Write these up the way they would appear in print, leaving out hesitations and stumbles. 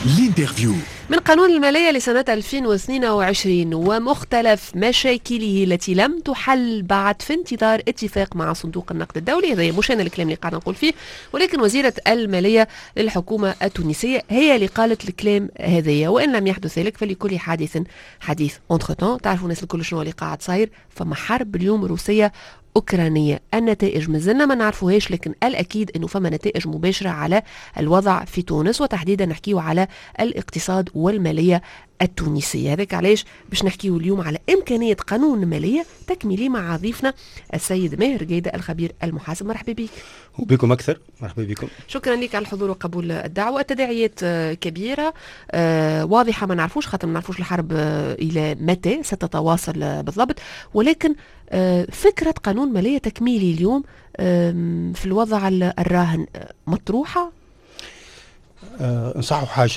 الانترفيو. من قانون المالية لسنة 2022 ومختلف مشاكله التي لم تحل بعد في انتظار اتفاق مع صندوق النقد الدولي. هذا مش أنا الكلام اللي قاعد نقول فيه، ولكن وزيرة المالية للحكومة التونسية هي اللي قالت الكلام هذايا. وإن لم يحدث ذلك فلكل حادث حديث. انتر تعرفوا الناس الكل شنو اللي قاعد صاير؟ فما حرب اليوم روسية أوكرانية. النتائج مازلنا ما نعرفوهاش، لكن الأكيد أنه فما نتائج مباشرة على الوضع في تونس، وتحديدا نحكيه على الاقتصاد والمالية التونسية. هذاك علاش باش نحكيه اليوم على إمكانية قانون مالية تكميلي مع ضيفنا السيد ماهر جيدة الخبير المحاسب. مرحبا بك. وبكم أكثر. مرحبا بكم. شكرا لك على الحضور وقبول الدعوة. التداعيات كبيرة واضحة، ما نعرفوش خاطر ما نعرفوش الحرب إلى متى ستتواصل بالضبط، ولكن فكرة قانون مالية تكميلي اليوم في الوضع الراهن مطروحة. نصحوا حاجة،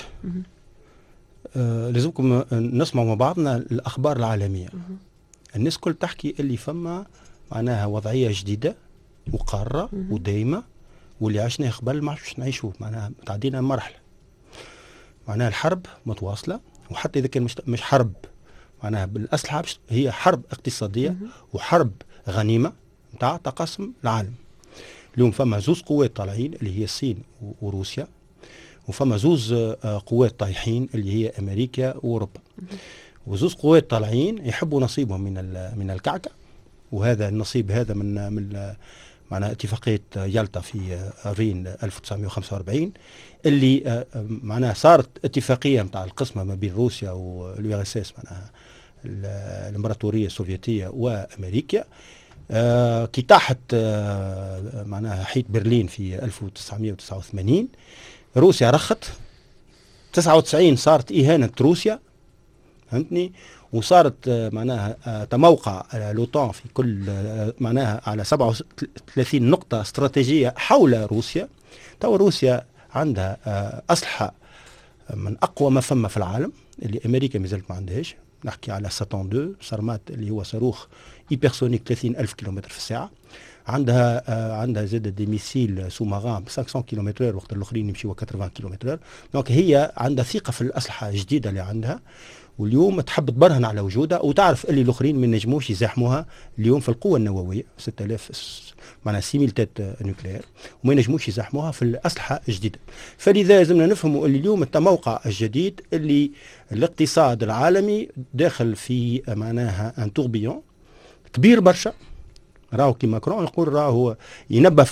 لازمكم نسمعوا مع بعضنا الأخبار العالمية. الناس كل تحكي اللي فما معناها وضعية جديدة وقارة ودايمة، واللي عشناه قبل ما عادش نعيشوه، معناها تعدينا مرحلة. معناها الحرب متواصلة، وحتى إذا كان مش حرب معناها بالأسلحة، هي حرب اقتصادية وحرب غنيمة متاع تقسم العالم. اليوم فما زوز قوات طالعين اللي هي الصين وروسيا، وفما زوز قوات طايحين اللي هي أمريكا وأوروبا. وزوز قوات طالعين يحبوا نصيبهم من الكعكة، وهذا النصيب هذا من معناها اتفاقية يالطا في افريل 1945 اللي معناها صارت اتفاقية متاع القسمة ما بين روسيا واليو ار اس اس، معناها الامبراطورية السوفيتية وامريكا. كي طاحت معناها حيط برلين في 1989 روسيا رخت. 99 صارت إهانة روسيا، فهمتني، وصارت معناها تموقع لوطان في كل معناها على 37 نقطة استراتيجية حول روسيا. تو روسيا عندها أسلحة من أقوى ما فما في العالم اللي أمريكا مازالت ما عندهاش. نحكي على ساتان 2 سارمات اللي هو صاروخ هيبرسونيك 30,000 كيلومتر في الساعة. عندها زاد دي ميسيل سوماران ب 500 كيلومتر، وقت الاخرين يمشيوا 80 كيلومتر. دونك هي عندها ثقه في الاسلحه الجديده اللي عندها، واليوم تحب تبرهن على وجودها، وتعرف اللي الاخرين ما ينجموش يزاحموها اليوم في القوه النوويه 6000 معناها 6000 تات نوكليير، وما ينجموش يزاحموها في الاسلحه الجديده. فلذا لازمنا نفهموا اللي اليوم التموقع الجديد اللي الاقتصاد العالمي داخل في معناها ان توربيون كبير برشا. راهو كي ماكرون يقول راهو ينبه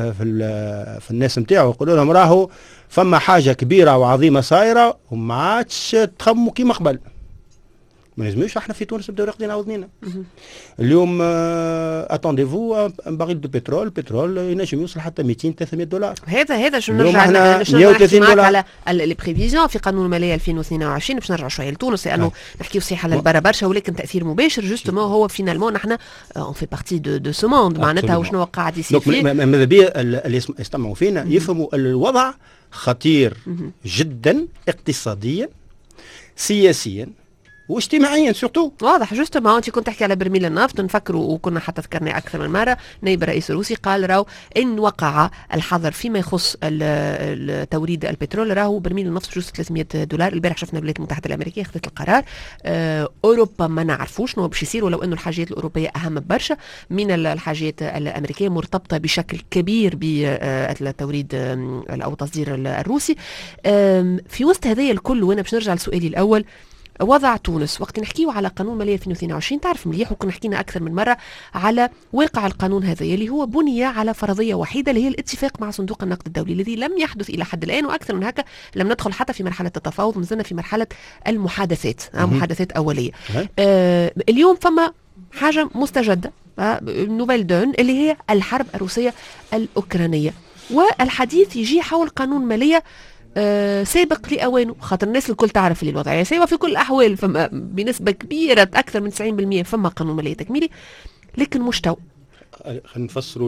في الناس نتاعو، يقول لهم راهو فما حاجه كبيره وعظيمه صايره وما عادش تخموا كيما قبل. ما لازمش احنا في تونس نبداو راقدين عوضنينا. اليوم اتونديفو باريل دو البترول ينجم يوصل حتى 200-300 دولار. هذا شنو نرجع 130 دولار على لي بريفيزيون في قانون الماليه 2022. باش نرجع شويه لتونس لانه نحكيو صحيح على البرا برشا، ولكن تاثير مباشر جوستومون هو فينالمون نحن اون في بارتي دو سو موند، معناتها وشنو قاعد يصير فيه. ماذا بيا اللي يستمعوا فينا يفهموا الوضع خطير جدا اقتصاديا سياسيا واجتماعيا سورتو. واضح جوستومون. انت كنت تحكي على برميل النفط، نفكروا وكنا حتى ذكرنا اكثر من مره. نائب الرئيس الروسي قال راهو ان وقع الحظر فيما يخص توريد البترول، راهو برميل النفط جوز 300 دولار. البارح شفنا الولايات المتحده الامريكيه اخذت القرار. اوروبا ما نعرفوش شنو باش يصير، ولو انه الحاجات الاوروبيه اهم برشا من الحاجات الامريكيه، مرتبطه بشكل كبير بالتوريد او تصدير الروسي. في وسط هذايا الكل، وانا باش نرجع لسؤالي الاول، وضع تونس وقت نحكيه على قانون مالية 2022. تعرف مليح وكنا حكينا أكثر من مرة على واقع القانون هذا اللي هو بني على فرضية وحيدة اللي هي الاتفاق مع صندوق النقد الدولي الذي لم يحدث إلى حد الآن، وأكثر من هكا لم ندخل حتى في مرحلة التفاوض، مازلنا في مرحلة المحادثات، محادثات أولية. اليوم فما حاجة مستجدة نوفيل دون اللي هي الحرب الروسية الأوكرانية، والحديث يجي حول قانون مالية سابق لأوانه، خاطر الناس الكل تعرف اللي الوضعية سيئة في كل الأحوال. فما بنسبة كبيرة أكثر من 90% فما قانون مالية تكميلي، لكن مش تو. خلينا نفسروا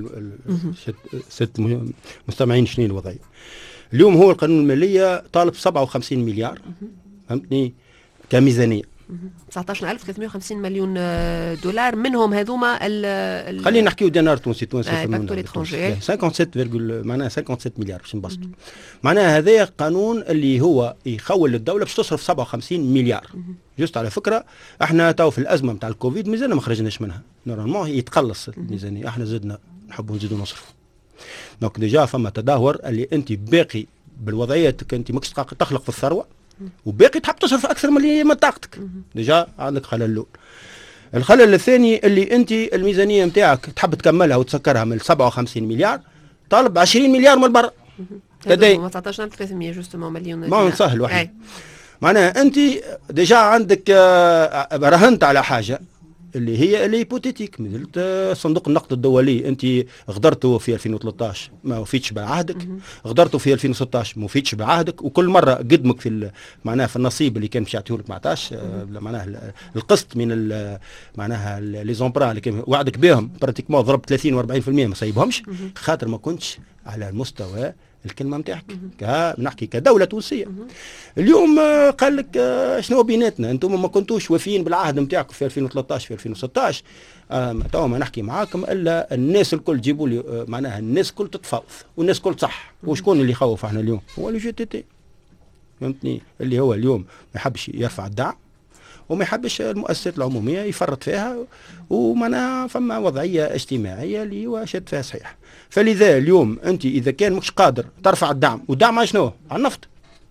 ست مستمعين شنو الوضعية. اليوم هو القانون المالية طالب 57 مليار، فهمتني، كميزانية. 19,350 مليون دولار، منهم هذوما خلينا نحكيو دينار تونسي فاكتور اترونجي 57 معناها 57 مليار باش نبسطوا. معناها هذا قانون اللي هو يخول الدوله باش تصرف 57 مليار. جست على فكره احنا تو في الازمه نتاع الكوفيد مازلنا ما خرجناش منها، نورمالمون يتقلص الميزانيه، احنا زدنا نحبوا نزيدوا نصرفوا. دونك ديجا فما تدهور اللي انت باقي بالوضعيه انت ماكش تخلق في الثروه وباقي تحب تصرف اكثر من اللي من طاقتك. ديجا عندك خلل الاول. الخلل الثاني اللي انت الميزانيه نتاعك تحب تكملها وتسكرها من 57 مليار طالب 20 مليار من برا. تدي 19,300 جوستومون مليون ما نسهل واحد. معناها انت ديجا عندك رهنت على حاجه اللي هي الهيبوتيتيك. مثل صندوق النقد الدولي انت غدرته في 2013 ما وفيتش بعهدك، غدرته في 2016 ما وفيتش بعهدك، وكل مره قدمك في معناها في النصيب اللي كان باش يعطيه لك ما عطاش، معناها القسط من معناها لي زومبران اللي كان وعدك بهم براتيكمون ضرب 30 و40% ما صيبهمش، خاطر ما كنتش على المستوى الكلمه نتاعك نحكي كدوله تونسيه. اليوم قال لك شنو بيناتنا انتم ما كنتوش وافيين بالعهد نتاعكم في 2013 في 2016. تو ما نحكي معاكم الا الناس الكل جيبوا لي معناها الناس الكل تتفاوض والناس الكل صح. وشكون اللي يخوف احنا اليوم؟ هو الجي تي تي، فهمتني؟ اللي هو اليوم ما يحبش يرفع الدعم وما يحبش المؤسسات العموميه يفرط فيها، ومعناها فما وضعيه اجتماعيه اللي هو شد فيها صحيح. فلذا اليوم انت اذا كان مش قادر ترفع الدعم، والدعم على شنو؟ على النفط.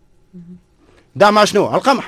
دعم على شنو؟ على القمح.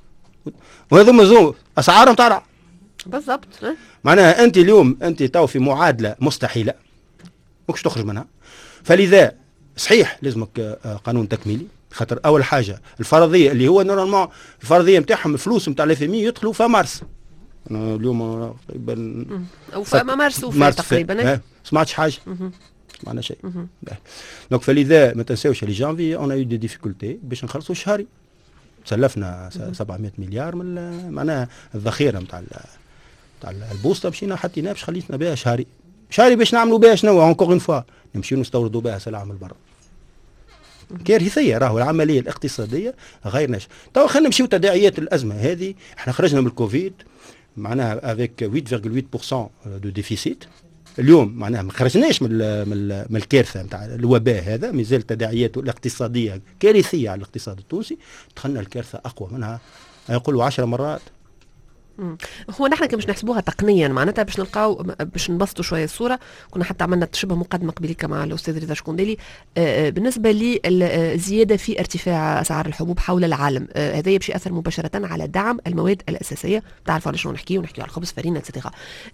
وهذوما اسعارهم طالعه بالضبط. معناها انت اليوم انت تو في معادله مستحيله ماكش تخرج منها. فلذا صحيح لازمك قانون تكميلي، خاطر اول حاجه الفرضيه اللي هو نورمالمون الفرضيه نتاعهم الفلوس نتاع الاف ام اي يدخلوا في مارس. اليوم تقريبا او في مارس وفي تقريبا ما سمعتش حاجه معنا شيء. دونك فلذا ما تنساوش لي جانفي اون اي دي ديفيكولتي باش نخلصوا الشهري. تسلفنا 700 مليار من معناها الذخيره نتاع البوسطه، مشينا حطيناها باش خليتنا بها شهري باش نعملوا بها شنو اونكور اون فوا نمشيو نستوردوا بها سلعه من برا. كارثيه راهو العمليه الاقتصاديه غير ناجحه. تو خلينا نمشيو تداعيات الازمه هذه. احنا خرجنا من الكوفيد معناها افيك 8.8% دو ديفيسيت. اليوم معناها ما خرجناش من الكارثه نتاع الوباء هذا، مازال تداعياته الاقتصاديه كارثيه على الاقتصاد التونسي. دخلنا الكارثه اقوى منها يقولوا 10 مرات. هو نحن كي باش نحسبوها تقنيا معناتها باش نلقاو باش نبسطوا شويه الصوره. كنا حتى عملنا شبه مقدمه قبليك مع الاستاذ رضا شكونديلي بالنسبه للزياده في ارتفاع اسعار الحبوب حول العالم. هذا باش ياثر مباشره على دعم المواد الاساسيه. تعرفوا على شنو نحكيو على الخبز فرينه اتسيتيرا.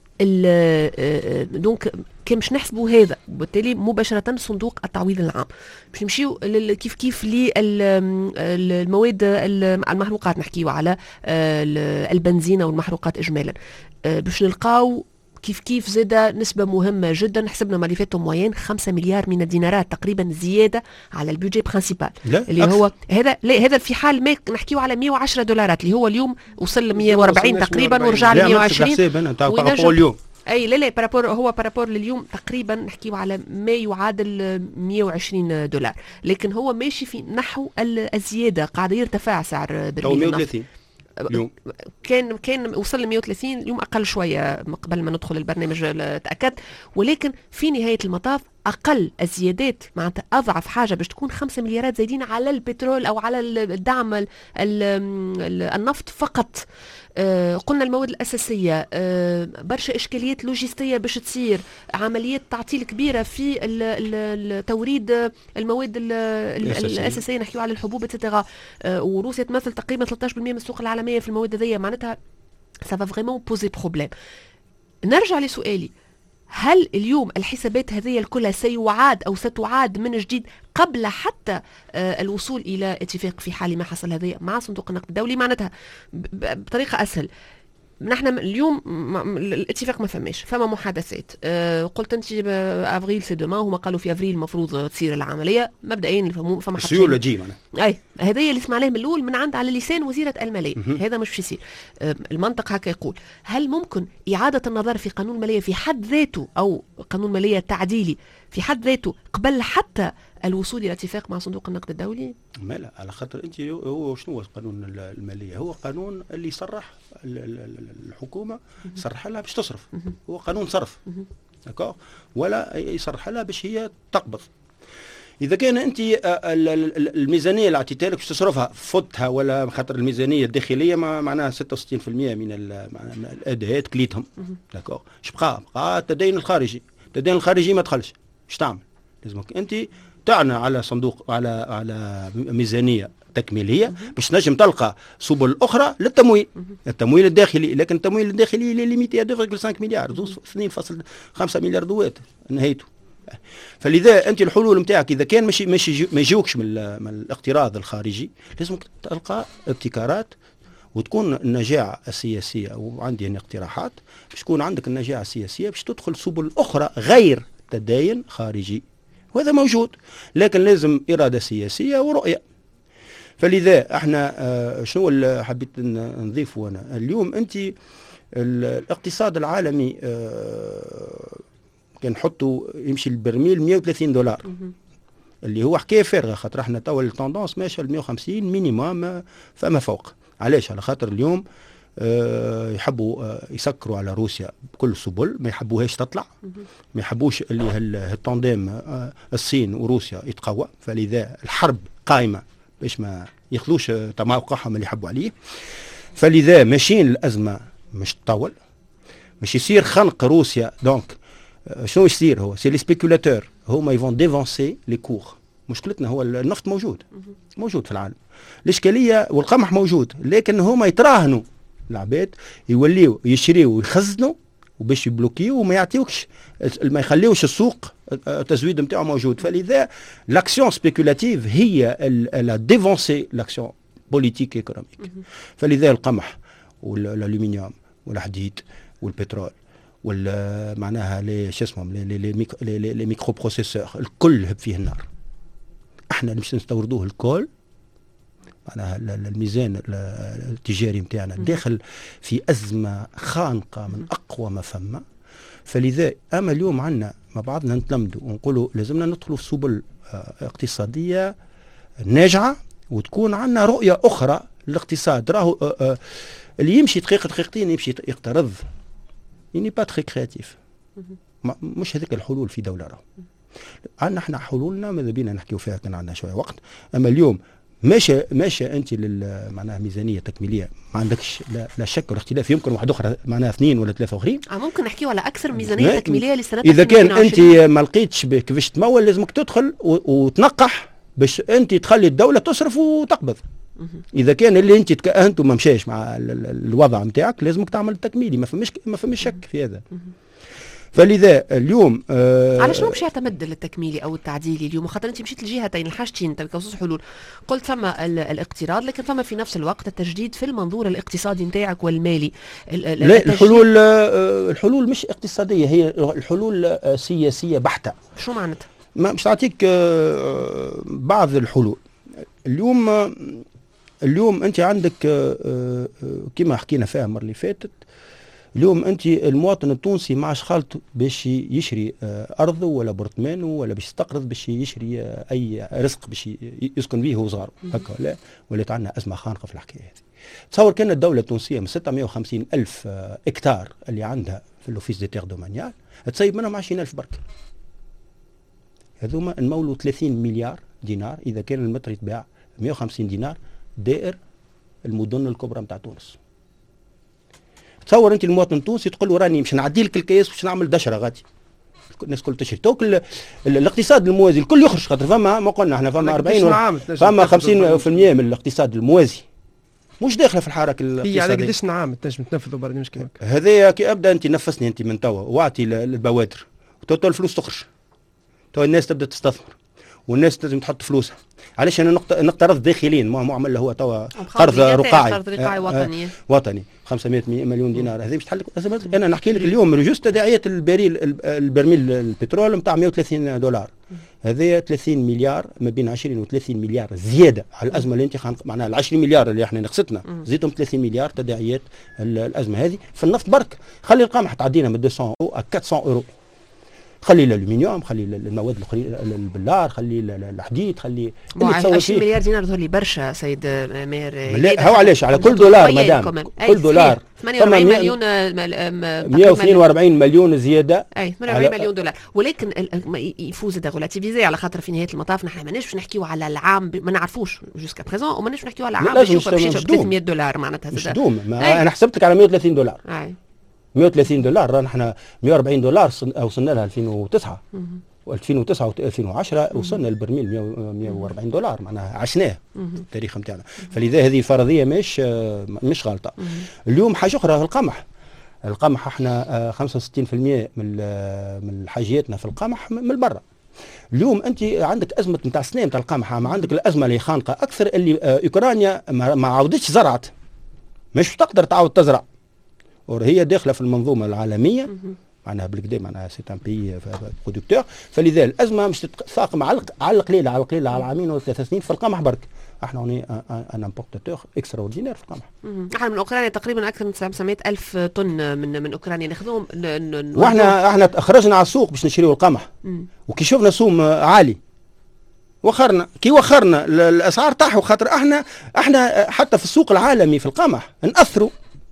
دونك كي باش نحسبوا هذا وبالتالي مباشره صندوق التعويض العام باش نمشيو كيف للمواد المحروقات. نحكيو على البنزين والمحروقات اجمالا باش نلقاو كيف زاد نسبة مهمة جدا. حسبنا ماليفاتو موين 5 مليار من الدينارات تقريبا زيادة على البيجي برينسيبال اللي أكثر. هو هذا في حال ما نحكيو على 110 دولارات اللي هو اليوم وصل ل 140 تقريبا ورجع ل 120 اليوم. اي لا بارابور لليوم تقريبا نحكيو على ما يعادل 120 دولار، لكن هو ماشي في نحو الزيادة، قاعد يرتفع سعر برميل النفط. اليوم كان وصل ل 130 اليوم اقل شويه قبل ما ندخل البرنامج تاكدت، ولكن في نهايه المطاف اقل الزيادات معناتها اضعف حاجه باش تكون 5 مليارات زايدين على البترول او على الدعم النفط فقط. قلنا المواد الأساسية برشا إشكاليات لوجستية باش تصير، عمليات تعطيل كبيرة في توريد المواد الأساسية نحكيو على الحبوب اتسيتيرا. وروسيا تمثل تقريبا 13% من السوق العالمية في المواد هذيا، معناتها ça va vraiment poser problème. نرجع لسؤالي، هل اليوم الحسابات هذه الكلها سيعاد أو ستعاد من جديد قبل حتى الوصول إلى اتفاق في حال ما حصل هذا مع صندوق النقد الدولي؟ معناتها بطريقة أسهل، نحن اليوم الاتفاق ما فماش، فما محادثات. قلت انت افريل سي دوما، هما قالوا في افريل المفروض تصير العمليه مبدئيا. فما سيوله جي اي هذا اللي سمعناه من الاول من عند على لسان وزيره الماليه. هذا مش يصير. المنطق هكا يقول. هل ممكن اعاده النظر في قانون الماليه في حد ذاته او قانون ماليه تعديلي في حد ذاته قبل حتى الوصول الى اتفاق مع صندوق النقد الدولي؟ ما لا، على خاطر انت هو شنو هو قانون الماليه؟ هو قانون اللي يصرح الحكومه يصرح لها باش تصرف، هو قانون صرف داكور، ولا يصرح لها باش هي تقبض. اذا كان انت الميزانيه اللي عطيتها لك باش تصرفها فوتها، ولا خاطر الميزانيه الداخليه معناها 66% من الاداءات كليتهم داكور، اش بقى التدين الخارجي. التدين الخارجي ما دخلش، اش تعمل؟ لازمك انت تعنا على صندوق على ميزانيه تكميليه باش نجم تلقى سبل اخرى للتمويل، التمويل الداخلي. لكن التمويل الداخلي ليميتي 2.5 مليار، 2.5 مليار دوات نهايته. فلذا انت الحلول نتاعك اذا كان ما يجوكش من الاقتراض الخارجي، لازم تلقى ابتكارات وتكون النجاعه السياسيه. وعندي هنا اقتراحات باش تكون عندك النجاعه السياسيه باش تدخل سبل اخرى غير تدين خارجي، وهذا موجود، لكن لازم اراده سياسيه ورؤيه. فلذا احنا شنو اللي حبيت نضيفه انا اليوم؟ انت الاقتصاد العالمي كان نحطوا يمشي البرميل $130 اللي هو حكايه فارغه، خاطر احنا توا التوندونس ماشيه ل 150 مينيموم فما فوق. علاش؟ على خاطر اليوم يحبوا يسكروا على روسيا بكل السبل، ما يحبوهاش تطلع، ما يحبوش اللي التانديم الصين وروسيا يتقوى. فلذا الحرب قائمه باش ما ياخذوش توقعهم اللي يحبوا عليه. فلذا ماشيين الازمه مش تطول، مش يصير خنق روسيا. دونك شنو يصير؟ هو سي لي سبيكولاتور هما يفون ديفونسي لي كور. مشكلتنا هو النفط موجود في العالم، الاشكاليه والقمح موجود، لكن هما يتراهنوا العباد يوليو يشريوا ويخزنوا وباش يبلوكيو وما يعطيوكش، ما يخليوش السوق التزويد نتاعو موجود. فلذا لاكسيون سبيكولاتيف هي لا ديفونسي لاكسيون بوليتيك ايكونوميك. فلذا القمح والالومنيوم والحديد والبترول معناها لي ميكرو بروسيسور الكل هب فيه النار. احنا اللي باش نستوردوه الكل، معناها الميزان التجاري نتاعنا داخل في ازمه خانقه من اقوى ما فما. فلذا اما اليوم عندنا مع بعضنا نتلمدوا ونقولوا لازمنا ندخلوا في سبل اقتصاديه ناجعه، وتكون عندنا رؤيه اخرى للاقتصاد. راهو اللي يمشي دقيقتين يمشي يقترض يعني با تري كرياتيف، مش هذيك الحلول في دوله. راهو عندنا احنا حلولنا ماذا بينا نحكيو فيها كان عندنا شويه وقت. اما اليوم ماشي انت معناها ميزانيه تكميليه ما عندكش لا شك ولا اختلاف، يمكن واحد اخرى معناها 2 ولا 3 اخرين. ممكن نحكيو على اكثر ميزانيه تكميليه للسنه. اذا كان انت ما لقيتش كيفاش تمول لازمك تدخل وتنقح باش انت تخلي الدوله تصرف وتقبض. اذا كان اللي انت ما مشاش مع الوضع نتاعك لازمك تعمل تكميلي، ما فماش شك في هذا. فلذا اليوم على شنو باش يعتمد التكميلي او التعديلي اليوم؟ خاطر انت مشيت لجهتين الحاجتين انت بخصوص حلول، قلت فما الاقتراض لكن فما في نفس الوقت التجديد في المنظور الاقتصادي نتاعك والمالي. لا الحلول مش اقتصاديه، هي الحلول سياسيه بحته. شو معناتها؟ مش نعطيك بعض الحلول. اليوم انت عندك كما حكينا فيها المره اللي فاتت، اليوم انت المواطن التونسي ما عادش خالته باش يشري ارضه ولا برطمانه ولا باش يستقرض باش يشري اي رزق باش يسكن به هو صغار هكا. لا، ولات عندنا ازمه خانقه في الحكايه هذه. تصور كان الدوله التونسيه من 650 الف اكتار اللي عندها في الاوفيس دي تيغ دومانيال تسيب منهم 20,000 برك. هذوما نمولوا 30 مليار دينار اذا كان المتر يتباع 150 دينار دائر المدن الكبرى نتاع تونس. تصور انت المواطن التونسي تقول له راني مش نعدي لك الكياس باش نعمل دشره غادي الناس كل تشري. توك الاقتصاد الموازي الكل يخرج، خاطر فما ما قلنا احنا فما 40 فما 50% من الاقتصاد الموازي مش داخله في الحركه الاقتصاديه. هي على قداش نعم تنجم تنفذوا برنامج كيما هذايا؟ كي ابدا انت نفسني انت من توا واعطي البوادر وتو الفلوس تخرج، تو الناس تبدا تستثمر والناس لازم تحط فلوسها. علاش انا نقترض داخليا ما عمل هو توا قرض رقاعي وطني 500 مليون دينار. هذه مش تحل انا نحكي لك اليوم جوست تداعيات البرميل البترول نتاع $130. هذه 30 مليار ما بين 20 و30 مليار زياده على الازمه اللي انت معناها ال 20 مليار اللي احنا نقصتنا زيدهم 30 مليار تداعيات الازمه هذه في النفط برك. خلي القمح تعدينا من 200 أو 400 €. خلي الالومنيوم، خلي المواد البلار، خلي الحديد، خلي 20 مليار دينار ظهر لي برشا سيد ماهر. لا هو علاش على كل دولار مدام، كل دولار 48 مليون 142 مليون زياده، اي 48 مليون دولار. ولكن يفوز هذا غولاتيفيزي على خاطر في نهايه المطاف نحن ماناش باش نحكيو على العام، ما نعرفوش جوسكا بريزون، وماناش نحكيو على عام باش يوصل 300 دولار معناتها مش دوم. انا حسبت لك على 130 دولار. 130 دولار نحن 140 دولار وصلنا لها 2009 و2009 و2010 وصلنا للبرميل 140 دولار، معناها عشناه التاريخ نتاعنا. فلذا هذه الفرضيه مش غلطه. اليوم حاجه اخرى في القمح احنا 65% من حاجياتنا في القمح من برا. اليوم انت عندك ازمه نتاع السنه نتاع القمح، عندك الازمه اللي خانقه اكثر، اللي اوكرانيا ما عاودتش زرعت، مش تقدر تعاود تزرع، وهي داخله في المنظومه العالميه معناها بالكدا، معناها سي ان بي برودكتور. فلذا الازمه مش تتفاقم على القليله على عامين ولا 3 سنين في القمح برك. احنا هوني ان امبورتاتور اكستراوردينير في القمح. احنا من اوكرانيا تقريبا اكثر من 900 الف طن من اوكرانيا ناخذوهم، واحنا خرجنا على السوق باش نشريو القمح، وكي شفنا سوم عالي وخرنا الاسعار تاعو، خاطر احنا حتى في السوق العالمي في القمح ناثروا.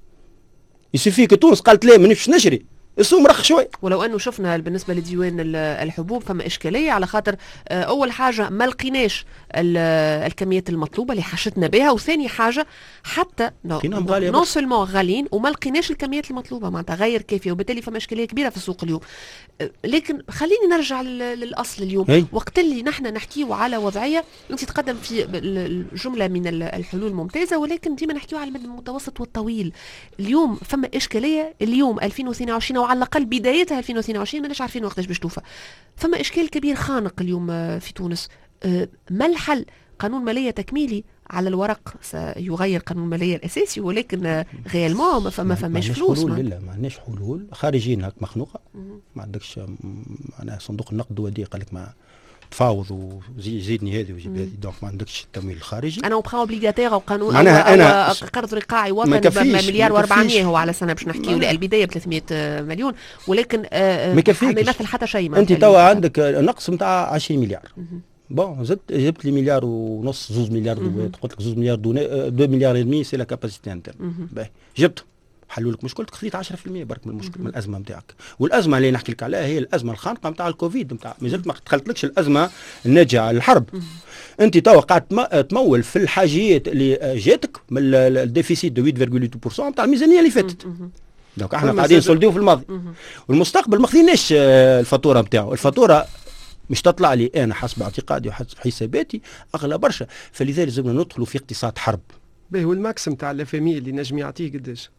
يسيفيك تونس قالت لا مانيش نشري، السوق مرخ شوي. ولو انه شفنا بالنسبه لديوان الحبوب فما اشكاليه، على خاطر اول حاجه ما لقيناش الكميات المطلوبه اللي حشتنا بها، وثاني حاجه حتى نون سولمون غاليين وما لقيناش الكميات المطلوبه معناتها غير كافيه، وبالتالي فما اشكاليه كبيره في السوق اليوم. لكن خليني نرجع للاصل اليوم. وقت اللي نحن نحكيو على وضعيه انت تقدم في جمله من الحلول ممتازه، ولكن ديما نحكيو على المدى المتوسط والطويل. اليوم فما اشكاليه، اليوم 2022 او على الاقل بدايتها 2022 ماناش عارفين وقتاش باش توفى. فما اشكال كبير خانق اليوم في تونس. ما الحل؟ قانون ماليه تكميلي على الورق سيغير قانون الماليه الاساسي، ولكن غيالمون ما فماش فلوس. لا ما عندناش حلول، خارجين هاك مخنوقه، ما عندكش معناها صندوق النقد والدي قال لك ما تفاوض وزيدني هذه وجيب هذه، دونك ما عندكش التمويل الخارجي. انا وبخا اوبليغاتير او قانون أنا قرض رقاعي وطني بمليار و400 هو على سنه باش نحكيو البدايه ب 300 مليون، ولكن ما يمثل حتى شيء. انت توا عندك نقص نتاع 20 مليار. بون جبت لي مليار ونص 2 مليار دوات، قلت لك 2 مليار 2 مليار ودمي سي لا كاباسيتي انترن. باهي جبت حلوا لك مشكلتك، خذيت 10% برك من المشكل من الازمه نتاعك. والازمه اللي نحكي لك عليها هي الازمه الخانقه نتاع الكوفيد، نتاع مازلت ما دخلتلكش الازمه الناجعه على الحرب. انت توا قاعد تمول في الحاجيات اللي جاتك من الديفيسيت دو 8.8% نتاع الميزانيه اللي فاتت. دونك احنا قاعدين نسولديو في الماضي، والمستقبل ما خذيناش الفاتوره نتاعو. الفاتوره مش تطلع لي انا حسب اعتقادي وحسب حساباتي اغلى برشا، فلذلك لازمنا ندخلوا في اقتصاد حرب. باهي والماكسيم تاع الافامي اللي نجم يعطيه قداش؟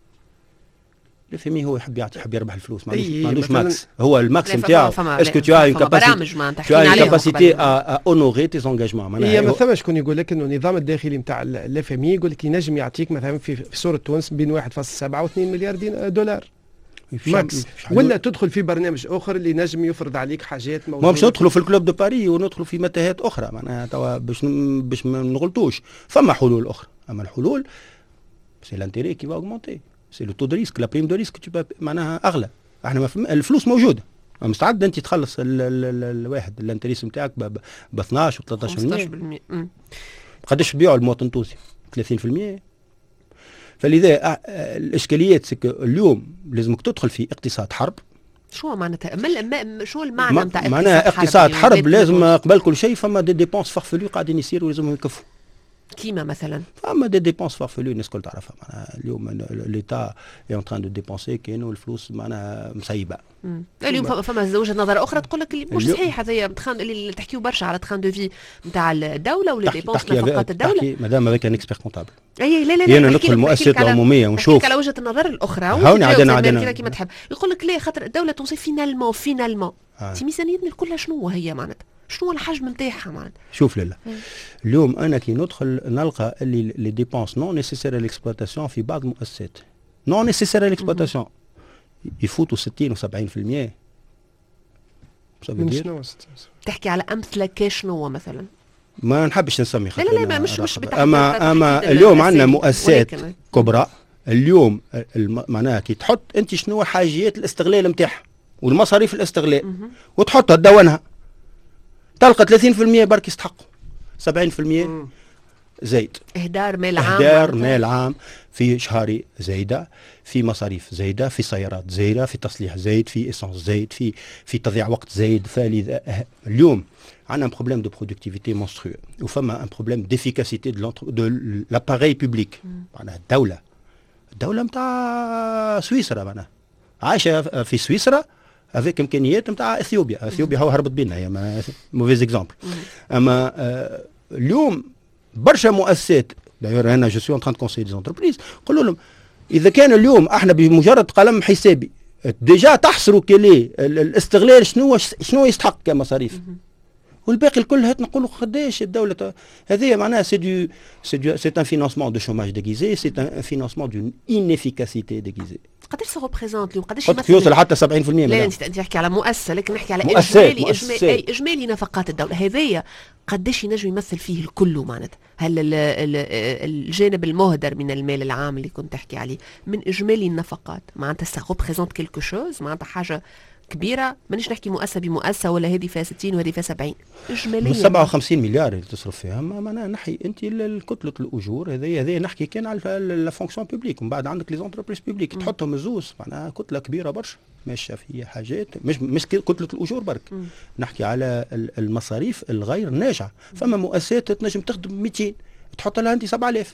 الافامي هو يحب يربح الفلوس، ما عندوش ماكس. هو الماكس نتاعو اسكو تو اون كاباسيتي اونوري تي زونجاجمون. هي ما ثماش شكون يقول لك انه النظام الداخلي نتاع الافامي يقول لك ينجم يعطيك مثلا في صوره تونس بين 1.7 و2 مليار دولار ماكس، ولا تدخل في برنامج اخر اللي نجم يفرض عليك حاجات موجوده. ما باش ندخلوا في الكلوب دو باري وندخلوا في متاهات اخرى، معناها توا باش ما نغلطوش. فما حلول اخرى، اما الحلول سي لانتيري كي فا اوغمونتي، سي لو تو دو ريسك، لا بريم دو ريسك معناها اغلى. احنا الفلوس موجوده، مستعد انت تخلص الواحد الانتريس نتاعك ب 12 و 13%. قداش تبيعوا المواطن التونسي؟ 30%. فلذا الاشكاليات اليوم لازمك تدخل في اقتصاد حرب. شو معناتها؟ شو المعنى نتاع معناها اقتصاد حرب؟ لازم قبل كل شيء فما دي ديبونس فارفلو قاعدين يصيروا لازم يكفوا. كيما مثلا فما دي ديبونس فارفلو الناس الكل تعرفها، معناها اليوم ليتا اي اون تران دو ديبونسي كانوا الفلوس معناها مسيبه. اليوم فما وجهه نظر اخرى تقول لك مش صحيح هذايا اللي تحكيو برشا على تخان دو في نتاع الدوله ولا ديبونس نفقات الدوله. تحكي مادام هذاك ان اكسبير كونتابل. اي لا انا ندخل المؤسسات العموميه ونشوف على وجهه النظر الاخرى عندنا كيما تحب. يقول لك لا خاطر الدوله التونسيه فينالمون تي ميزانيتنا كلها شنو هي معناتها؟ شنو الحجم نتاعها معناتها؟ شوف لالا اليوم انا كي ندخل نلقى اللي لي ديبونس نون نيسيسير ليكسبلوطاسيون في بعض المؤسسات نون نيسيسير ليكسبلوطاسيون يفوتوا 60 و70%. تحكي على امثله كشنو مثلا؟ ما نحبش نسمي خاطر لا مش اما اليوم عندنا مؤسسات كبرى اليوم معناها كي تحط انت شنو حاجيات الاستغلال نتاعها والمصاريف الاستغلال وتحطها تدونها، تلقى 30% برك يستحقوا، 70% زايد. اهدار مال عام، اهدار مال عام في شهري زايده، في مصاريف زايده، في سيارات زايده، في تصليح زايد، في اسانس زايد، في تضييع وقت زايد. اليوم عندنا un problème de productivité monstrueux وفما un problème d'efficacité de l'appareil public. معناها الدولة نتاع سويسرا، معناها عايشة في سويسرا افيك امكانيات نتاع اثيوبيا هو هربت بينا، هي موفيز اكزامبل. اما اليوم برشا مؤسسات، دايور انا جو سوي ان تران كونسيي دي زونتربريز، نقول لهم اذا كان اليوم احنا بمجرد قلم حسابي ديجا تحصروا كلي الاستغلال شنو يستحق كمصاريف، والباقي الكل هات نقولوا قداش الدوله هذه معناها سي ان فينانسمون دو شوماج ديغيزي، سي ان فينانسمون دون انيفيكاسيتي ديغيزي. قداش سو ريبريزونت اليوم، قداش يوصل حتى 70%؟ لا انت تحكي على مؤسسه، لكن نحكي على اجمالي نفقات الدوله هذايا، قداش ينجم يمثل فيه الكل معناتها؟ هل الجانب المهدر من المال العام اللي كنت تحكي عليه من اجمالي النفقات معناتها سا ريبريزونت كيلكو شوز، معناتها حاجه كبيره، مانيش نحكي مؤسسه بمؤسسه ولا هذه فيها 60 وهذه فيها 70 اجماليا 57 مليار اللي تصرف فيها. معناها نحي انت كتله الاجور هذه نحكي كان على لا فونكسيون بوبليك، ومن بعد عندك لي زونتربريز بوبليك تحطهم الزوز، معناها كتله كبيره برشا ماشيه في حاجات، مش كتله الاجور برك. نحكي على المصاريف الغير ناجعه. فما مؤسسات تنجم تخدم 200 تحط لها انت 7000.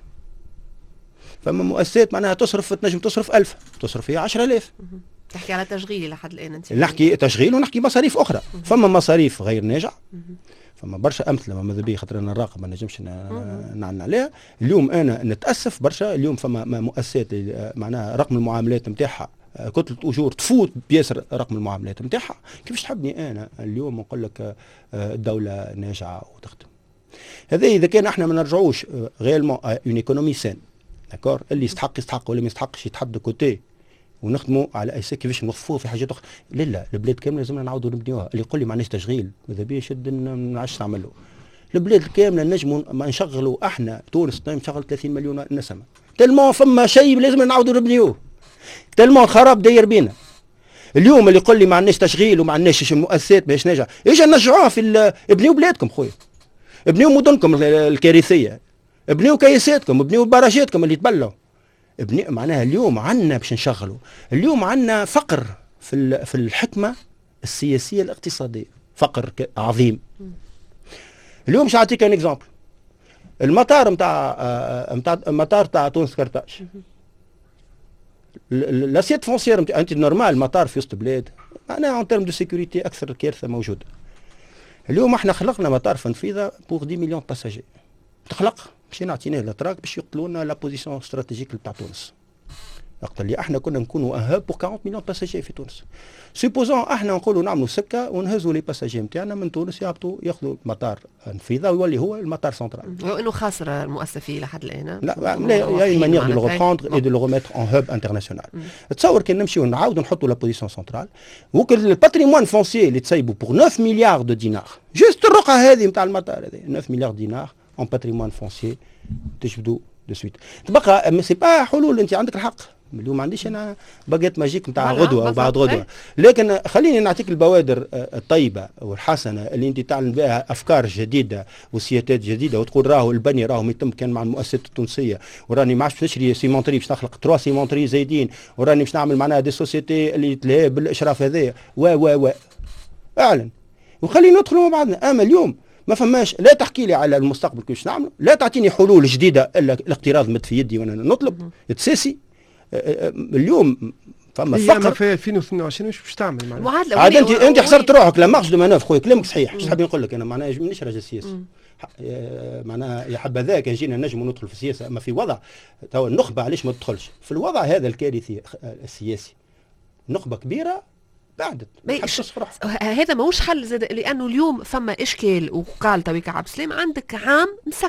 فما مؤسسات معناها تنجم تصرف 1000 تصرف فيها 10000. تحكي على تشغيل لحد الان انت؟ نحكي تشغيل ونحكي مصاريف اخرى. فما مصاريف غير ناجعه، فما برشا امثله ماذا بيا خاطر انا نراقب ما نجمش نعلن عليها. اليوم انا نتاسف برشا، اليوم فما مؤسسات معناها رقم المعاملات نتاعها كتله اجور تفوت بياسر رقم المعاملات نتاعها. كيفاش تحبني انا اليوم نقول لك الدوله ناجعه وتخدم؟ هذا اذا كان احنا ما نرجعوش غيرمون اون ايكونومي سان، داكور، اللي يستحق ولا ما يستحقش يتحط دو كوتي ونخدموا على اساس كيفاش نوظفوه في حاجات اخرى. لا البلاد كامله لازمنا نعاودوا نبنيوها. اللي يقول لي ما عندناش تشغيل ماذا بيا يشد ما عادش نعمل له. البلاد الكامله نجموا ما نشغلوا احنا تونس نشغل 30 مليون نسمه، تلمون فما شيء لازمنا نعاودوا نبنيوه، تلمون خراب داير بينا. اليوم اللي يقول لي ما عندناش تشغيل وما عندناش مؤسسات باش نرجع، اجا نرجعوها في ابنيوا بلادكم خويا، ابنيوا مدنكم الكارثيه، ابنيوا كيساتكم، ابنيوا براجاتكم اللي تبلعوا. معناها اليوم عندنا باش نشغلوا. اليوم عندنا فقر في الحكمه السياسيه الاقتصاديه، فقر عظيم. اليوم باش نعطيك ان اكزامبل، المطار نتاع تونس كرتاج، لاسيت فونسيير نتاع انت نورمال المطار في وسط بلاد معناها ان تيرم دو سيكوريتي اكثر كارثه موجوده. اليوم احنا خلقنا مطار فنفيذه بور 10 مليون باساجي، تخلق مشينا عطيناه الاتراك باش يقتلونا لا بوزيسيون استراتيجيك نتاع تونس. وقت اللي احنا كنا نكونوا هاب بور 40 مليون باساجي في تونس. سيبوزون احنا نقولوا نعملوا سكه ونهزوا لي باساجي نتاعنا من تونس يهبطوا ياخذوا المطار نفيذه ويولي هو المطار سنترال. وانه خاسر المؤسسه فيه لحد الان. لا يا مانيير دو لو ريبروندر اي دو لو ريميتر ان هاب انترناسيونال. تصور كان نمشيو نعاودوا نحطوا لا بوزيسيون سنترال وكل الباتريمون فونسيي اللي تصيبوا بور 9 مليار دو دينار، جوست الرقعه هذه نتاع المطار هذه 9 مليار دينار ان باتريمون فونسيي تجبدوا دو سويت. تبقى سي با حلول، انت عندك الحق. اليوم ما عنديش انا باجيت ماجيك نتاع غدوه او بعد غدوه، لكن خليني نعطيك البوادر الطيبه والحسنه اللي انت تعلن بها افكار جديده وسياسات جديده، وتقول راهو البني راهو يتم كان مع المؤسسات التونسيه، وراني ما عادش نشري سيمونتري باش نخلق 3 سيمونتري زايدين، وراني باش نعمل معناها دي سوسيتي اللي تلهي بالاشراف هذايا و اعلن وخلينا ندخلوا مع بعضنا. اما اليوم ما فماش، لا تحكي لي على المستقبل كيفاش نعملوا، لا تعطيني حلول جديده الا الاقتراض مد في يدي وانا نطلب تساسي. اليوم فما فقر في 2022 مش باش تعمل معادله. عاد انت خسرت روحك. لا مارج دو مانوف خويا كلامك صحيح. مش حابين نقول لك انا معناها مانيش راجل سياسي، معناها يا حبذا كان جينا نجم ندخل في السياسه، اما في وضع تو النخبه علاش ما تدخلش في الوضع هذا الكارثي السياسي، نخبه كبيره بعدت هذا ماهوش حل زاد، لانه اليوم فما اشكال. وقال تويك عبد السلام عندك عام مسكر،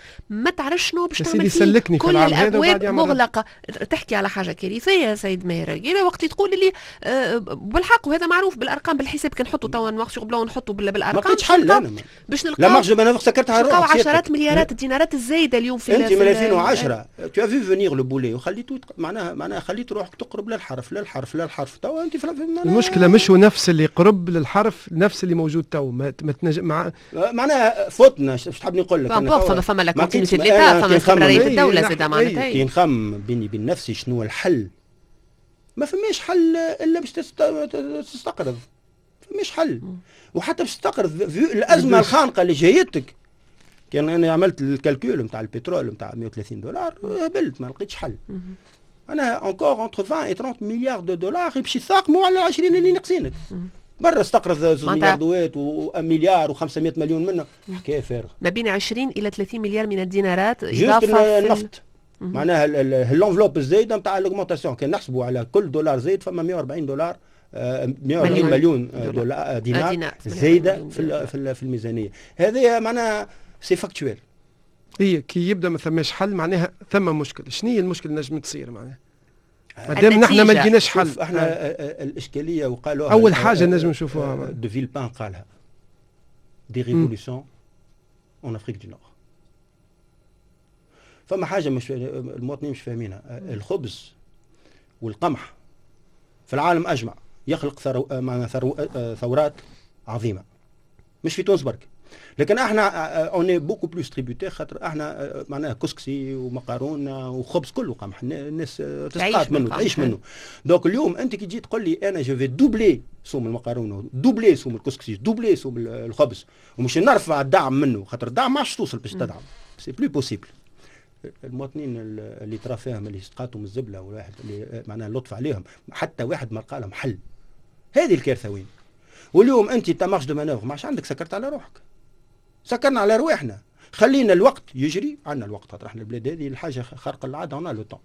ما تعرفش شنو باش سيدي تعمل فيه، سلكني في كل العام هذا الابواب وبعد يعمل مغلقه. تحكي على حاجه كارثيه يا سيد ماهر، الى وقت تقول لي بالحق، وهذا معروف بالارقام بالحساب، كان نحطوا توا مارشي بلون نحطوا بالارقام ما لقيتش حل انا باش لا نلقاو مارج دو مانوفر سكرتها نلقاو روحك عشرات مليارات الدينارات الزايده اليوم في انت من 2010 تو افي فينير لو بولي وخليته معناها خليت روحك تقرب للحرف توا انت المشكله مش هو نفس اللي قرب للحرف نفس اللي موجود تو ما تنجم معناها فوتنا باش تحب نقول لك فما لا كونتينيتي ديتا، فما استمراريه الدوله زاد معناتها كي نخمم بيني وبين نفسي شنو الحل، ما فماش حل الا باش تستقرض، فماش حل. وحتى باش تستقرض الازمه الخانقه اللي جايتك، كان انا عملت الكالكول نتاع البترول نتاع $130 هبلت ما لقيتش حل. انا انكور انتر 20 و 30 مليار دولار باش يثاقموا على 20 اللي ناقصينك. برا استقرض 2 مليار دوات ومليار و500 مليون منه، حكايه فارغه. ما بين 20 الى 30 مليار من الدينارات اضافه النفط. معناها اللونفلوب الزايده نتاع الاوغمونتاسيون، كان نحسبوا على كل دولار زايد فما $140 140 مليون دينار زايده في الميزانيه. هذه معناها سي فاكتويل. هي كي يبدا ما ثماش حل معناها ثم مشكل. شنو هي المشكل نجم تصير معناها؟ مادام نحن ما لقيناش حل. احنا الاشكاليه وقالوا اول حاجه نجم نشوفوها دو فيلبان قالها دي ريفولوسيون اون افريك دو نور. فما حاجه مش المواطنين مش فاهمينها، الخبز والقمح في العالم اجمع يخلق ثورات عظيمه، مش في تونس برك. لكن احنا اوني بوكو بلوس تريبيوتير، خاطر احنا معناها كسكسي ومقارونه وخبز كله قمح، الناس تسقط منه تعيش منه. دونك اليوم انت كي تجي تقول لي انا جو في دوبلي سوم المقارونه، دوبلي سوم الكسكسي، دوبلي سوم الخبز، ومش نرفع الدعم منه، خاطر الدعم ما عادش توصل باش تدعم، سي بلو بوسيبل. المواطنين اللي ترى فيهم اللي يسقطوا من الزبله، والواحد اللي معناها اللطف عليهم، حتى واحد ما لقى لهم حل. هذه الكارثه وين؟ واليوم انت تمارش دو مانوفر ما عادش عندك، سكرت على روحك، سكرنا على رواحنا، خلينا الوقت يجري. عندنا الوقت خاطر احنا البلاد هذه الحاجه خارقه للعاده، اون لو طون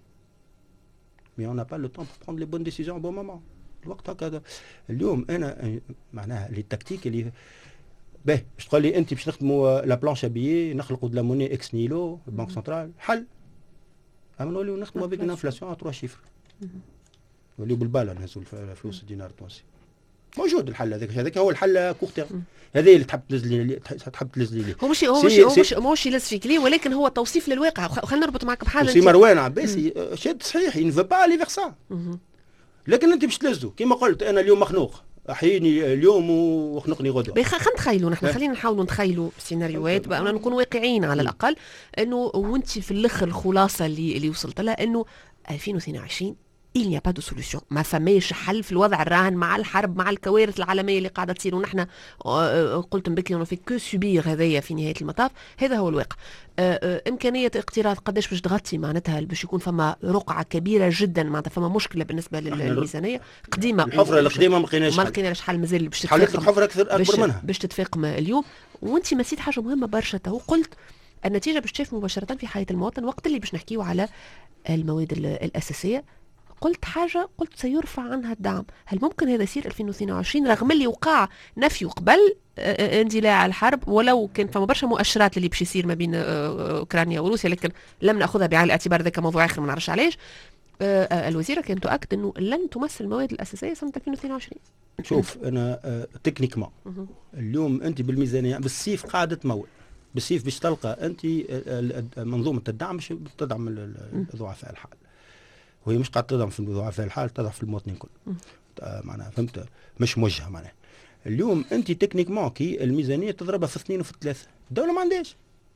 مي اون با لو طون بور بروند لي بون ديسيزيون بون مومون. الوقت هكذا. اليوم انا معناها لي تكتيك اللي باهي باش تقول لي انت باش نخدموا لا بلانش ابيي، نخلقوا دو لا موني اكس نيلو البنك سنترال، حل. اما نوليو نخدموا افيك انفلاسيون 3 شيفر، نوليو بالبالا نهزوا الفلوس الدينار التونسي. موجود الحل هذاك هو الحل كور تيرم. هذه اللي تحب تلزلي لي. هو مش يلز فيك ليه، ولكن هو توصيف للواقع. خلينا نربط معك بحاجه. سي مروان عباسي شاد صحيح، ينفو با لي فيغ. لكن انت باش تلزو كيما قلت انا اليوم مخنوق، احييني اليوم وخنقني غدوه. خلينا نتخيلوا نحن، خلينا نحاولوا نتخيلوا سيناريوهات بقى نكون واقعيين على الاقل، انه وانت في الاخر الخلاصه اللي وصلت لها انه 2022 il n'y a pas de solution، ما فماش حل في الوضع الراهن مع الحرب مع الكوارث العالميه اللي قاعده تصير، ونحن قلت بكري انه في كو سوبير هذايا في نهايه المطاف. هذا هو الواقع. امكانيه اقتراض قداش باش تغطي معناتها باش يكون فما رقعه كبيره جدا، معناتها فما مشكله بالنسبه للميزانيه قديمه. الحفره القديمه ما لقيناش حل مازال باش حلت الحفره اكثر اكبر منها باش تتفاقم اليوم. وانت نسيت حاجه مهمه برشا، قلت النتيجه باش تشاف مباشره في حياه المواطن وقت اللي باش نحكيو على المواد الاساسيه. قلت حاجة، قلت سيرفع عنها الدعم. هل ممكن هذا يصير 2022 رغم اللي وقع نفي قبل اندلاع الحرب، ولو كان فما برشا مؤشرات اللي باش يصير ما بين اوكرانيا وروسيا، لكن لم ناخذها بعين الاعتبار، ذاك موضوع اخر ما نعرفش علاش. الوزيرة كانت تؤكد انه لن تمثل المواد الاساسية سنة 2022. شوف انا تكنيكمون اليوم انت بالميزانية بالسيف قاعدة تمول، بالسيف باش تلقى انت منظومة الدعم باش تدعم ضعفاء الحال، وهي مش قاعد تضعف في ضعفاء الحال، تضعف في المواطنين كل معناها، فهمت؟ مش موجهه معناها. اليوم انت تكنيكمون كي الميزانيه تضربها في 2 وفي 3، الدوله ما عندهاش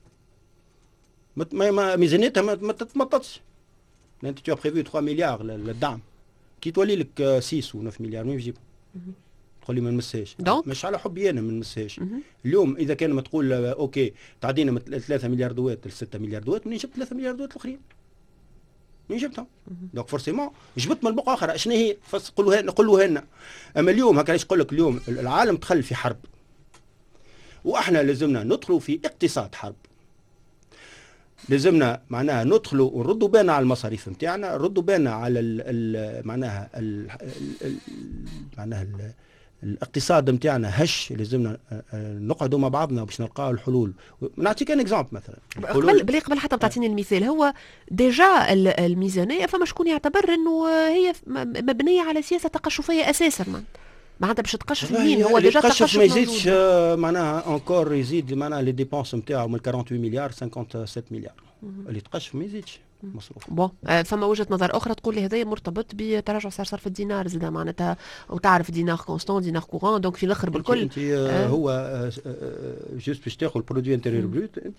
ما ميزانيتها ما تتمططش. انت تو بريفي 3 مليار للدعم، كي تولي لك 6 و 9 مليار وين تجيبهم؟ تقول لي ما نمسهاش، مش على حبي انا ما نمسهاش. اليوم اذا كان ما تقول اوكي تعدينا من 3 مليار دوات ل 6 مليار دوات، منين جبت 3 مليار دوات الاخرين؟ منين جبتهم؟ دونك فورسيمون جبت من البقعه اخرى. شنو هي؟ قولوها لنا. اما اليوم هكا نقول لك، اليوم العالم دخل في حرب، واحنا لازمنا ندخلوا في اقتصاد حرب. لازمنا معناها ندخلوا ونردوا بالنا على المصاريف نتاعنا، نردوا بالنا على معناها الاقتصاد نتاعنا هش، لازمنا نقعدوا مع بعضنا باش نلقاو الحلول. نعطيك ان اكزامبل مثلا قبل حتى بتعطيني المثال، هو ديجا الميزانيه فما شكون يعتبر انه هي مبنيه على سياسه تقشفيه اساسا، معناتها باش تقشف مين؟ هو ديجا التقشف ما يزيدش معناها انكور يزيد معناها لي ديبونس نتاعو من 48 مليار 57 مليار اللي تقشف ما يزيدش مصروف. بون فما وجهه نظر اخرى تقول لي هذا مرتبط بتراجع سعر صرف الدينار زاد معناتها، وتعرف دينار كونستون دينار كورون، دونك في الاخر بالكل انت هو جوست باش تاخذ البرودوي انتيريور بروت، انت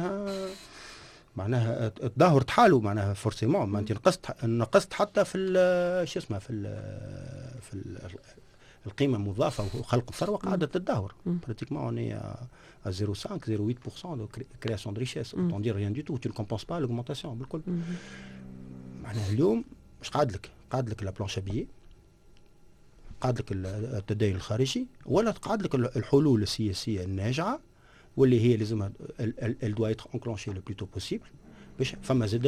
معناها التدهور تحالوا معناها فورسيمون، ما انت نقصت حتى في شو اسمه في القيمه المضافه وخلق الثروه قاعده تدهور براتيكمون هي 0,5 0,8% de création de richesse. On dit rien du tout, tu ne compenses pas l'augmentation بالكل. معناها اليوم مش قاعد لك لا بلانش ابيي، قاعد لك التدين الخارجي، ولا قاعد لك الحلول السياسيه الناجعه واللي هي لازمها elle doit être enclenchée le plus tôt possible. باش فما زاد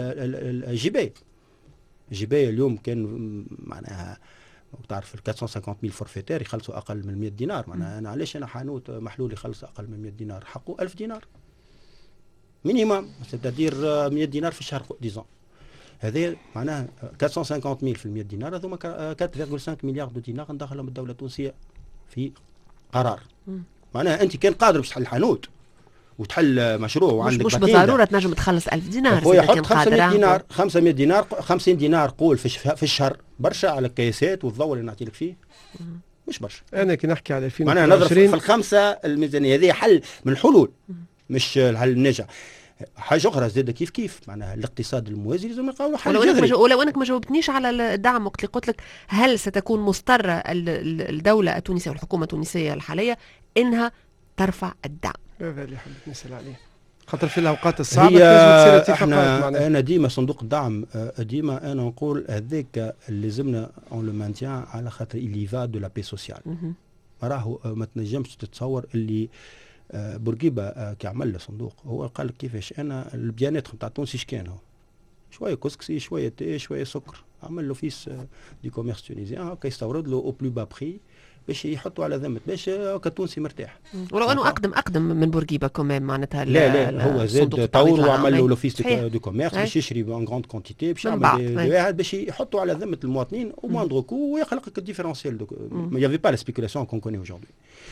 الجي بي اليوم كان معناها تعرف ال 450,000 فورفيتير يخلصوا اقل من 100 دينار، معناها انا علاش انا حانوت محلول يخلص اقل من 100 دينار حقه 1000 دينار مينيمم، سيتادير 100 دينار في الشهر ديزون. هذا معناها 450,000 في 100 دينار هذوما 4.5 مليار دينار ندخلهم الدوله التونسيه في قرار. معناها انت كان قادر باش تحل حانوت وتحل مشروع وعندك مش بالضروره تنجم تخلص 1000 دينار. هو يحط 500 دينار 500 دينار 50 دينار قول في الشهر، برشا على الكيسات والضوء اللي نعطي لك فيه مش برشا. انا كي نحكي على 2020 معناها نضرب في الخمسه الميزانيه هذه حل من الحلول مش الحل الناجح. حاجه اخرى زاده كيف معناها الاقتصاد الموازي لازم نلقاو حل جذري. ولو انك ما جاوبتنيش على الدعم وقت اللي قلت لك هل ستكون مضطره الدوله التونسيه والحكومه التونسيه الحاليه انها ترفع الدعم؟ هذا اللي حبيت نسال عليه، خاطر في الاوقات الصعبه لازم تصير اتفاقات. انا ديما صندوق الدعم ديما انا نقول هذاك اللي لازمنا اون لو مانتيان على خاطر اللي فا دو لا بي سوسيال. راهو ما تنجمش تتصور اللي بورقيبه كي عمل صندوق هو قال لك كيفاش انا البيانات نتاع تونسي شكان هو شويه كسكسي شويه تي شويه سكر، عمل له فيس دي كوميرس تونيزيان هكا يستورد له او بلو با بري باش يحطوا على ذمه باش كتونسي مرتاح. ولو انه اقدم من بورقيبه كمان معناتها لا هو زاد طور وعمل له لوفيس دو كوميرس باش يشري بان غروند كونتيتي باش يعمل باش يحطوا على ذمه المواطنين وموندرو كو ويخلق لك الديفيرونسيال. ما يافي با لا سبيكولاسيون كون كوني اوجوردي.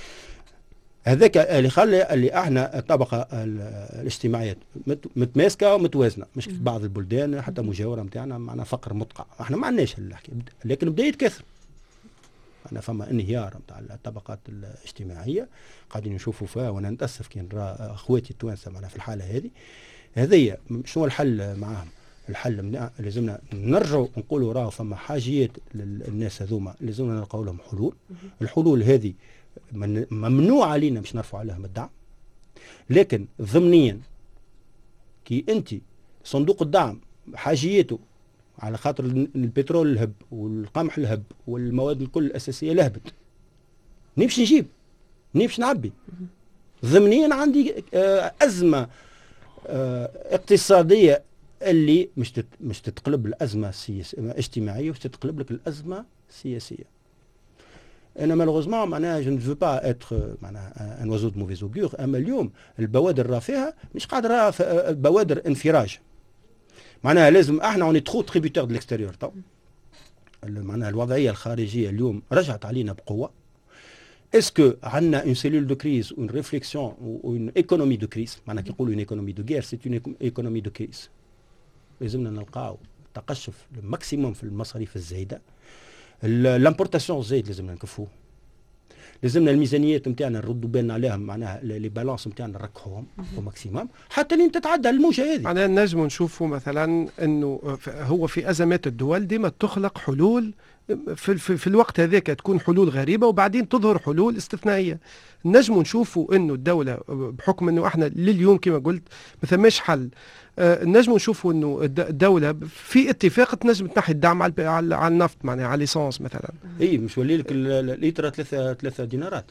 هذاك اللي خلى اللي احنا الطبقه الاجتماعيه متماسكه ومتوازنه، مش في بعض البلدان حتى مجاوره نتاعنا معنا فقر مدقع، احنا ما عندناش الحكي لكن بدا يتكاثر. أنا فما انهيار نتاع الطبقات الاجتماعيه قاعدين نشوفوا فيها، وانا نتاسف كي نرى اخواتي التوانسه معنا في الحاله هذه. هذه شنو الحل معاهم؟ الحل لازمنا نرجعوا نقولوا راه فما حاجيات للناس هذوما لازمنا نلقاو لهم حلول. الحلول هذه ممنوع علينا باش نرفعوا عليهم الدعم، لكن ضمنيا كي انت صندوق الدعم حاجيته على خاطر البترول الهب والقمح الهب والمواد الكل الاساسيه لهبت، نمشي نجيب نمشي نعبي. ضمنيا عندي ازمه اقتصاديه اللي مش تتقلب الازمه اجتماعيه ومش تتقلب لك الازمه سياسيه. انا مالوغوزمون معناها جو نفو با اتر معناها ان اوزو دو موفيز اوغور، اما اليوم البوادر راه فيها مش قادره بوادر انفراج. معناها لازم احنا اوني ترو تريبيوتير دو ليكستيريور. تو معناها الوضعيه الخارجيه اليوم رجعت علينا بقوه. اسكو عندنا اون سيلول دو كريز اون ريفليكسيون اون ايكونومي دو كريز؟ معناها كي يقولوا اون ايكونومي دو غير سي اون ايكونومي دو كريز. لازمنا نلقاو تقشف الماكسيموم في المصاريف الزايده. الامبورتاسيون زايد لازمنا نكفوه. لازمنا الميزانيات نتاعنا نردوا بالنا عليهم، معناها لي بالانس نتاعنا نركحوهم او ماكسيموم حتى لين تتعدى الموجه هذه. معناها نجم نشوفوا مثلا انه هو في ازمات الدول ديما تخلق حلول في الوقت هذاك تكون حلول غريبه وبعدين تظهر حلول استثنائيه. نجم نشوفوا انه الدوله بحكم انه احنا لليوم كما قلت ما ثماش حل، نجم نشوفوا انه الدوله في اتفاق تنجم تنحي الدعم على النفط معناها على الليسانس مثلا. اي مش ولي لك الليتر 3 دينارات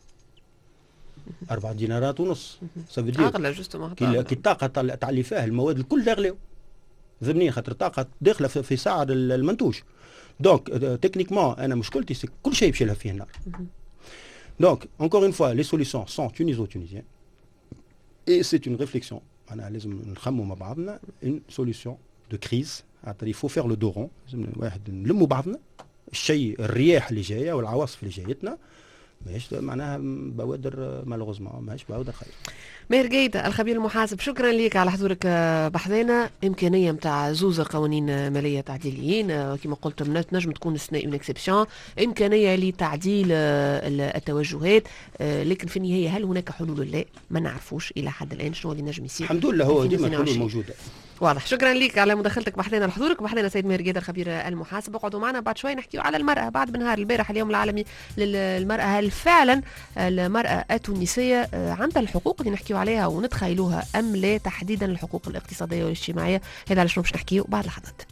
4 دينارات ونص. اغلى جوستومون كي الطاقه تاع اللي فيها المواد الكل اغلى ضمنيا خاطر الطاقه داخله في سعر المنتوج. دونك تكنيكمون انا مشكلتي سي كل شيء يمشي لها فيه النار. دونك encore une fois les solutions sont tuniso-tunisiennes et c'est une réflexion انا لازم نخمموا مع بعضنا une solution de crise. il faut faire le dos rond. لازم واحد نلموا بعضنا الشيء الرياح اللي جايه والعواصف اللي جايتنا ماهيش معناها بوادر مالوغوزمون ماهيش بوادر خير. ماهر جيدة الخبير المحاسب، شكرا لك على حضورك بحثنا. إمكانية متاع زوز قوانين مالية تعديليين كما قلت نجم تكون اون اكسبسيون، إمكانية لتعديل التوجهات، لكن في النهاية هل هناك حلول؟ لا، ما نعرفوش إلى حد الآن شنو اللي نجم يصير. الحمد لله هو ديما الحلول موجودة. واضح. شكرا لك على مداخلتك بحثنا لحضورك. بحثنا سيد ماهر جيدة الخبير المحاسب. اقعدوا معنا بعد شوي نحكيو على المرأة بعد بنهار البارح اليوم العالمي للمرأة. هل فعلا المرأة التونسية عندها الحقوق اللي نحكيو عليها ونتخيلوها أم لا، تحديدا الحقوق الاقتصادية والاجتماعية؟ هذا على شنو باش نحكيو بعد لحظات.